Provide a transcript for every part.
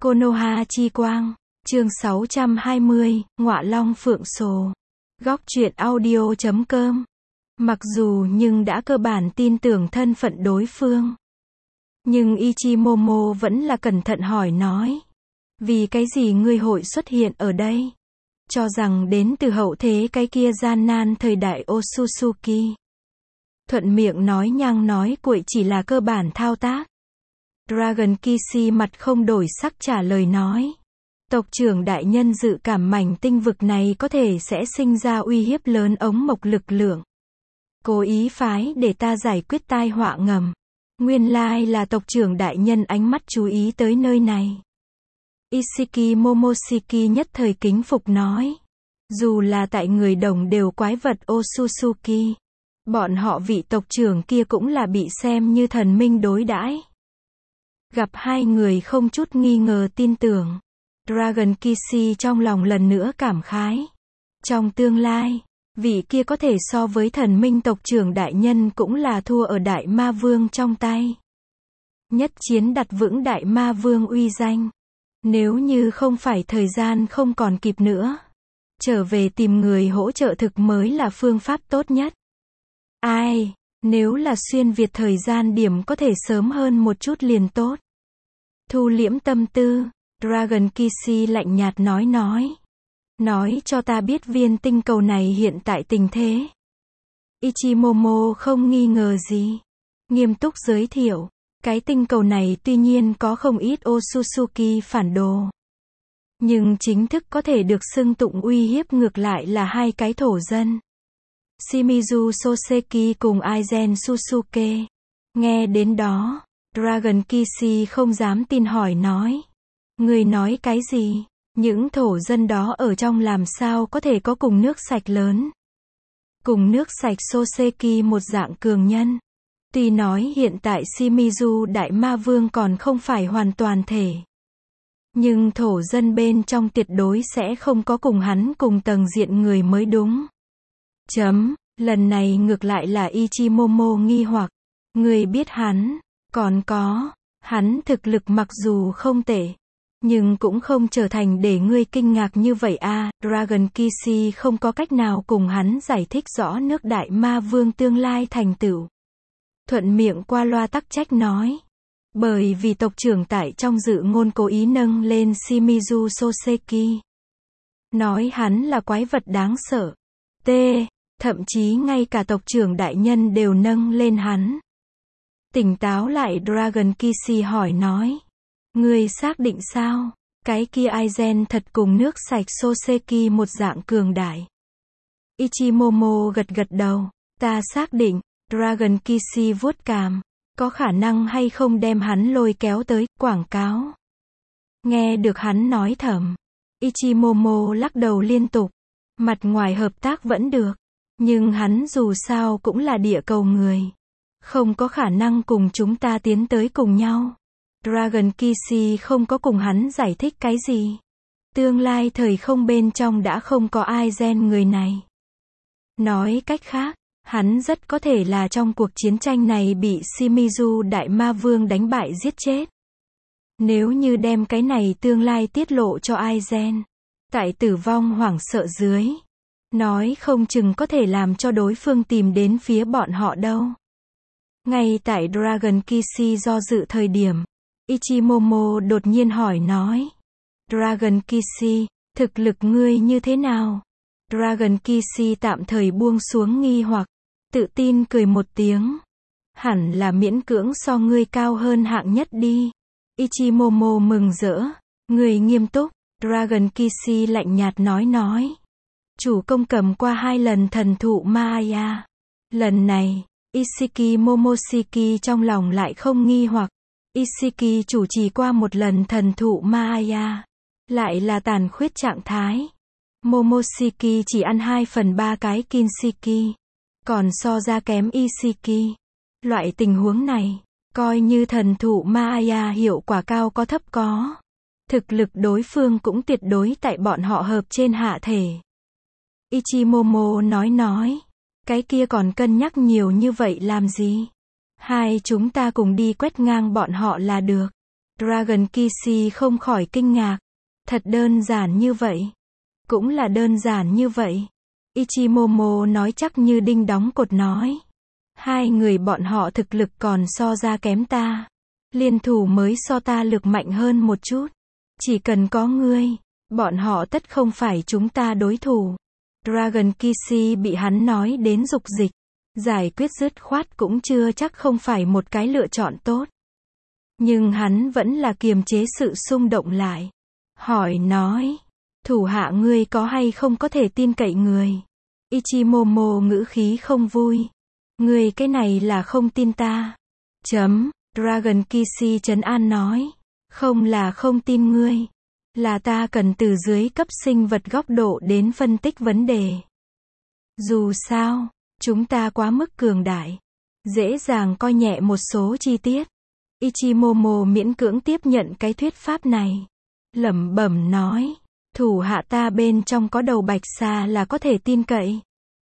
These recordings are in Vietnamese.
Konoha chi quang, chương 620, Ngọa Long Phượng Sồ. Góc truyện audio.com. Mặc dù nhưng đã cơ bản tin tưởng thân phận đối phương, nhưng Ichimomo vẫn là cẩn thận hỏi nói. Vì cái gì ngươi hội xuất hiện ở đây? Cho rằng đến từ hậu thế cái kia gian nan thời đại Otsutsuki. Thuận miệng nói nhăng nói cuội chỉ là cơ bản thao tác. Dragon Kishi mặt không đổi sắc trả lời nói. Tộc trưởng đại nhân dự cảm mảnh tinh vực này có thể sẽ sinh ra uy hiếp lớn ống mộc lực lượng. Cố ý phái để ta giải quyết tai họa ngầm. Nguyên lai là tộc trưởng đại nhân ánh mắt chú ý tới nơi này. Isiki Momoshiki nhất thời kính phục nói. Dù là tại người đồng đều quái vật Otsutsuki, bọn họ vị tộc trưởng kia cũng là bị xem như thần minh đối đãi. Gặp hai người không chút nghi ngờ tin tưởng. Dragon Kishi trong lòng lần nữa cảm khái. Trong tương lai, vị kia có thể so với thần minh tộc trưởng đại nhân cũng là thua ở đại ma vương trong tay. Nhất chiến đặt vững đại ma vương uy danh. Nếu như không phải thời gian không còn kịp nữa, trở về tìm người hỗ trợ thực mới là phương pháp tốt nhất. Ai, nếu là xuyên Việt thời gian điểm có thể sớm hơn một chút liền tốt. Thu liễm tâm tư, Dragon Kishi lạnh nhạt nói. Nói cho ta biết viên tinh cầu này hiện tại tình thế. Ichimomo không nghi ngờ gì. Nghiêm túc giới thiệu. Cái tinh cầu này tuy nhiên có không ít Otsutsuki phản đồ. Nhưng chính thức có thể được xưng tụng uy hiếp ngược lại là hai cái thổ dân. Shimizu Soseki cùng Aizen Susuke. Nghe đến đó, Dragon Kishi không dám tin hỏi nói. Người nói cái gì? Những thổ dân đó ở trong làm sao có thể có cùng nước sạch lớn? Cùng nước sạch Soseki một dạng cường nhân. Tuy nói hiện tại Shimizu Đại Ma Vương còn không phải hoàn toàn thể. Nhưng thổ dân bên trong tuyệt đối sẽ không có cùng hắn cùng tầng diện người mới đúng. Lần này ngược lại là Ichimomo nghi hoặc. Người biết hắn, còn có, hắn thực lực mặc dù không tệ, nhưng cũng không trở thành để ngươi kinh ngạc như vậy a. Dragon Kishi không có cách nào cùng hắn giải thích rõ nước Đại Ma Vương tương lai thành tựu. Thuận miệng qua loa tắc trách nói. Bởi vì tộc trưởng tại trong dự ngôn cố ý nâng lên Shimizu Soseki. Nói hắn là quái vật đáng sợ. Thậm chí ngay cả tộc trưởng đại nhân đều nâng lên hắn. Tỉnh táo lại Dragon Kishi hỏi nói. Ngươi xác định sao? Cái kia Aizen thật cùng nước sạch Soseki một dạng cường đại. Ichimomo gật đầu. Ta xác định. Dragon Kishi vuốt cằm. Có khả năng hay không đem hắn lôi kéo tới, quảng cáo. Nghe được hắn nói thầm. Ichimomo lắc đầu liên tục. Mặt ngoài hợp tác vẫn được. Nhưng hắn dù sao cũng là địa cầu người. Không có khả năng cùng chúng ta tiến tới cùng nhau. Dragon Kishi không có cùng hắn giải thích cái gì. Tương lai thời không bên trong đã không có Aizen người này. Nói cách khác, hắn rất có thể là trong cuộc chiến tranh này bị Shimizu Đại Ma Vương đánh bại giết chết. Nếu như đem cái này tương lai tiết lộ cho Aizen, tại tử vong hoảng sợ dưới, nói không chừng có thể làm cho đối phương tìm đến phía bọn họ đâu. Ngay tại Dragon Kishi do dự thời điểm, Ichimomo đột nhiên hỏi nói. Dragon Kishi, thực lực ngươi như thế nào? Dragon Kishi tạm thời buông xuống nghi hoặc, tự tin cười một tiếng. Hẳn là miễn cưỡng so ngươi cao hơn hạng nhất đi. Ichimomo mừng rỡ. Người nghiêm túc. Dragon Kishi lạnh nhạt nói. Chủ công cầm qua 2 lần thần thụ Maya. Lần này, Isiki Momoshiki trong lòng lại không nghi hoặc. Isiki chủ trì qua 1 lần thần thụ Maya. Lại là tàn khuyết trạng thái. Momoshiki chỉ ăn 2/3 cái Kinshiki. Còn so ra kém Isiki. Loại tình huống này, coi như thần thụ Maya hiệu quả cao có thấp có. Thực lực đối phương cũng tuyệt đối tại bọn họ hợp trên hạ thể. Ichimomo nói. Cái kia còn cân nhắc nhiều như vậy làm gì? Hai chúng ta cùng đi quét ngang bọn họ là được. Dragon Kishi không khỏi kinh ngạc. Thật đơn giản như vậy. Cũng là đơn giản như vậy. Ichimomo nói chắc như đinh đóng cột nói. Hai người bọn họ thực lực còn so ra kém ta. Liên thủ mới so ta lực mạnh hơn một chút. Chỉ cần có ngươi, bọn họ tất không phải chúng ta đối thủ. Dragon Kishi bị hắn nói đến dục dịch. Giải quyết dứt khoát cũng chưa chắc không phải một cái lựa chọn tốt. Nhưng hắn vẫn là kiềm chế sự xung động lại. Hỏi nói, thủ hạ ngươi có hay không có thể tin cậy người? Ichimomo ngữ khí không vui. Ngươi cái này là không tin ta. Dragon Kishi trấn an nói. Không là không tin ngươi. Là ta cần từ dưới cấp sinh vật góc độ đến phân tích vấn đề. Dù sao, chúng ta quá mức cường đại. Dễ dàng coi nhẹ một số chi tiết. Ichimomo miễn cưỡng tiếp nhận cái thuyết pháp này. Lẩm bẩm nói. Thủ hạ ta bên trong có đầu bạch xà là có thể tin cậy.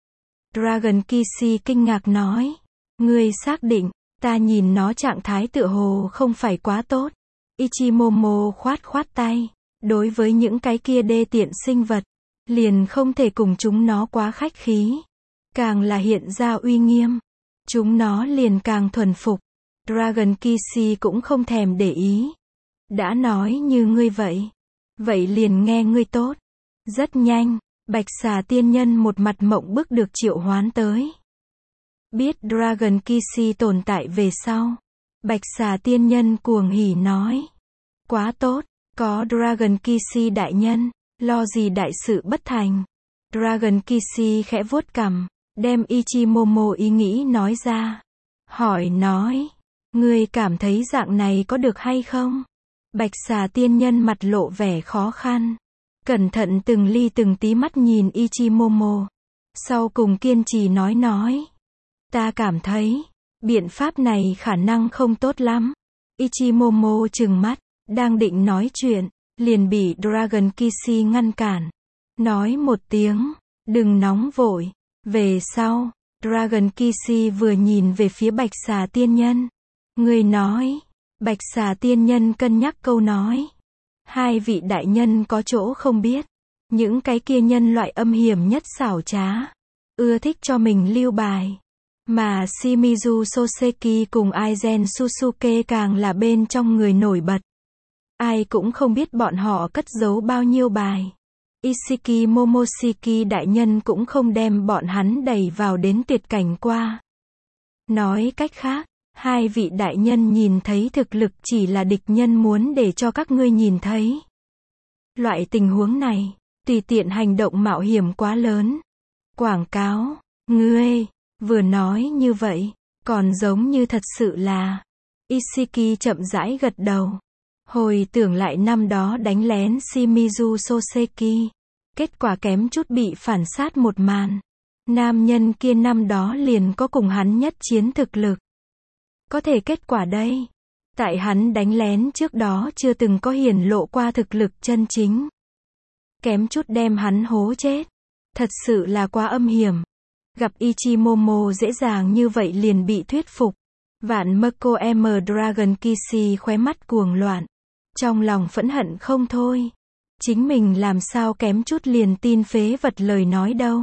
Dragon Kishi kinh ngạc nói. Ngươi xác định, ta nhìn nó trạng thái tựa hồ không phải quá tốt. Ichimomo khoát khoát tay. Đối với những cái kia đê tiện sinh vật, liền không thể cùng chúng nó quá khách khí. Càng là hiện ra uy nghiêm, chúng nó liền càng thuần phục. Dragon Kishi cũng không thèm để ý. Đã nói như ngươi vậy. Vậy liền nghe ngươi tốt. Rất nhanh, Bạch Xà tiên nhân một mặt mộng bức được triệu hoán tới. Biết Dragon Kishi tồn tại về sau. Bạch Xà tiên nhân cuồng hỉ nói. Quá tốt, có Dragon Kishi đại nhân, lo gì đại sự bất thành. Dragon Kishi khẽ vuốt cằm, đem Ichimomo ý nghĩ nói ra. Hỏi nói, ngươi cảm thấy dạng này có được hay không? Bạch Xà tiên nhân mặt lộ vẻ khó khăn. Cẩn thận từng ly từng tí mắt nhìn Ichimomo. Sau cùng kiên trì nói. Ta cảm thấy, biện pháp này khả năng không tốt lắm. Ichimomo trừng mắt, đang định nói chuyện, liền bị Dragon Kishi ngăn cản. Nói một tiếng, đừng nóng vội. Về sau, Dragon Kishi vừa nhìn về phía Bạch Xà tiên nhân. Người nói, Bạch Xà tiên nhân cân nhắc câu nói. Hai vị đại nhân có chỗ không biết. Những cái kia nhân loại âm hiểm nhất xảo trá. Ưa thích cho mình lưu bài. Mà Shimizu Soseki cùng Aizen Susuke càng là bên trong người nổi bật. Ai cũng không biết bọn họ cất giấu bao nhiêu bài. Ishiki Momoshiki đại nhân cũng không đem bọn hắn đẩy vào đến tuyệt cảnh qua. Nói cách khác, hai vị đại nhân nhìn thấy thực lực chỉ là địch nhân muốn để cho các ngươi nhìn thấy. Loại tình huống này, tùy tiện hành động mạo hiểm quá lớn. Quảng cáo, ngươi, vừa nói như vậy, còn giống như thật sự là. Ishiki chậm rãi gật đầu. Hồi tưởng lại năm đó đánh lén Shimizu Soseki. Kết quả kém chút bị phản sát một màn. Nam nhân kia năm đó liền có cùng hắn nhất chiến thực lực. Có thể kết quả đây. Tại hắn đánh lén trước đó chưa từng có hiển lộ qua thực lực chân chính. Kém chút đem hắn hố chết. Thật sự là quá âm hiểm. Gặp Ichimomo dễ dàng như vậy liền bị thuyết phục. Vạn Mako M Dragon Kishi khóe mắt cuồng loạn. Trong lòng phẫn hận không thôi. Chính mình làm sao kém chút liền tin phế vật lời nói đâu.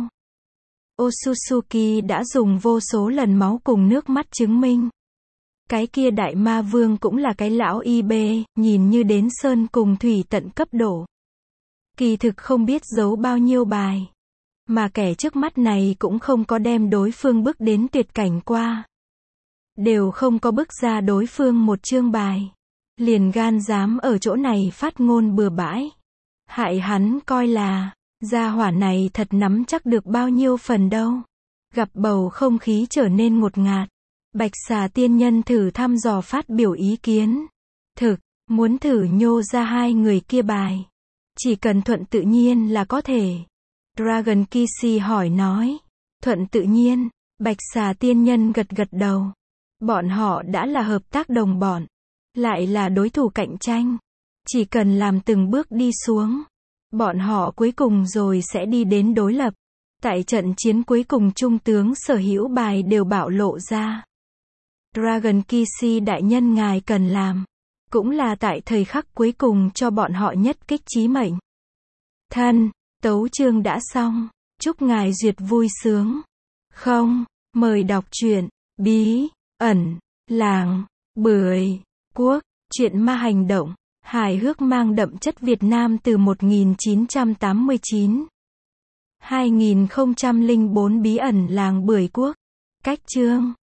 Otsutsuki đã dùng vô số lần máu cùng nước mắt chứng minh. Cái kia đại ma vương cũng là cái lão IB, nhìn như đến sơn cùng thủy tận cấp độ. Kỳ thực không biết giấu bao nhiêu bài. Mà kẻ trước mắt này cũng không có đem đối phương bước đến tuyệt cảnh qua. Đều không có bước ra đối phương một chương bài. Liền gan dám ở chỗ này phát ngôn bừa bãi. Hại hắn coi là, gia hỏa này thật nắm chắc được bao nhiêu phần đâu. Gặp bầu không khí trở nên ngột ngạt. Bạch Xà tiên nhân thử thăm dò phát biểu ý kiến. Thực, muốn thử nhô ra hai người kia bài. Chỉ cần thuận tự nhiên là có thể. Dragon Kishi hỏi nói. Thuận tự nhiên, Bạch Xà tiên nhân gật gật đầu. Bọn họ đã là hợp tác đồng bọn. Lại là đối thủ cạnh tranh. Chỉ cần làm từng bước đi xuống. Bọn họ cuối cùng rồi sẽ đi đến đối lập. Tại trận chiến cuối cùng trung tướng sở hữu bài đều bạo lộ ra. Dragon Kishi đại nhân ngài cần làm. Cũng là tại thời khắc cuối cùng cho bọn họ nhất kích chí mệnh. Thân, tấu chương đã xong. Chúc ngài duyệt vui sướng. Không, mời đọc truyện Bí ẩn làng Bưởi Quốc, truyện ma hành động, hài hước mang đậm chất Việt Nam từ 1989. 2004 Bí ẩn làng Bưởi Quốc. Cách chương